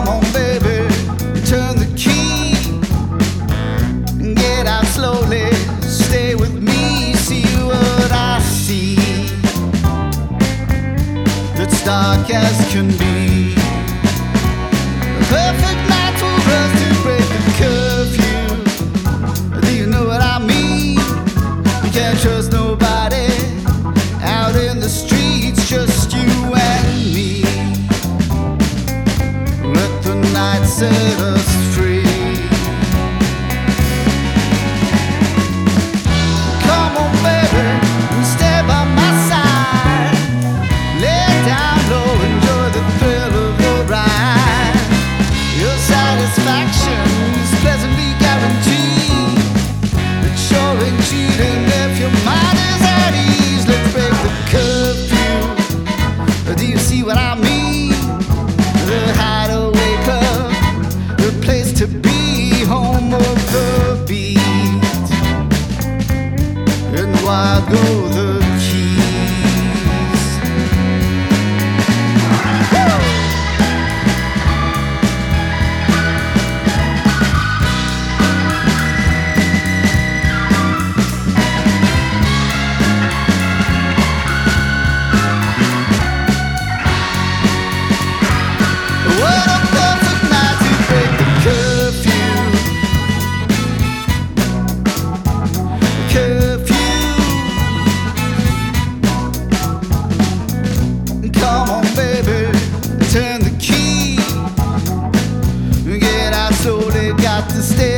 Come on, baby, turn the key. Get out slowly, stay with me. See what I see. It's dark as can be. A perfect night for us to break the curfew. Do you know what I mean? You can't trust nobody out in the streets, just you and me. Let the night set us free. Come on, baby, stay by my side. Lay down low, enjoy the thrill of the ride. Your satisfaction is pleasantly guaranteed. It sure ain't cheating if your mind is at ease. Let's break the curfew. Do you see what I mean? The Hideaway Club, the place to be, home of the beat. And why go the keys? Woo! What a perfect night to break the curfew. Curfew. Come on, baby, turn the key. Get out slowly, got to stay